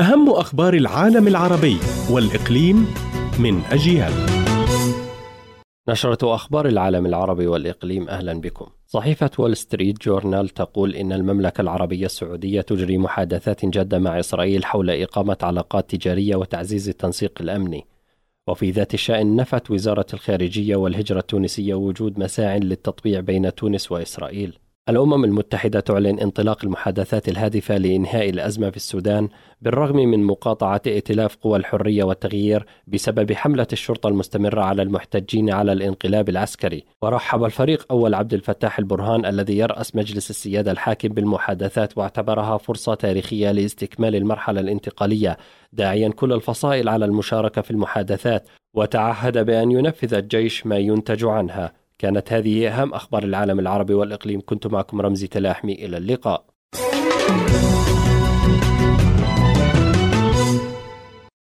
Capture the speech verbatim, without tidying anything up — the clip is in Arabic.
أهم أخبار العالم العربي والإقليم من أجيال. نشرة أخبار العالم العربي والإقليم، أهلا بكم. صحيفة وول ستريت جورنال تقول إن المملكة العربية السعودية تجري محادثات جادة مع إسرائيل حول إقامة علاقات تجارية وتعزيز التنسيق الأمني. وفي ذات الشأن نفت وزارة الخارجية والهجرة التونسية وجود مساع للتطبيع بين تونس وإسرائيل. الأمم المتحدة تعلن انطلاق المحادثات الهادفة لإنهاء الأزمة في السودان بالرغم من مقاطعة ائتلاف قوى الحرية والتغيير بسبب حملة الشرطة المستمرة على المحتجين على الانقلاب العسكري. ورحب الفريق أول عبد الفتاح البرهان الذي يرأس مجلس السيادة الحاكم بالمحادثات، واعتبرها فرصة تاريخية لاستكمال المرحلة الانتقالية، داعيا كل الفصائل على المشاركة في المحادثات، وتعهد بأن ينفذ الجيش ما ينتج عنها. كانت هذه أهم أخبار العالم العربي والإقليم. كنت معكم رمزي تلاحمي، إلى اللقاء.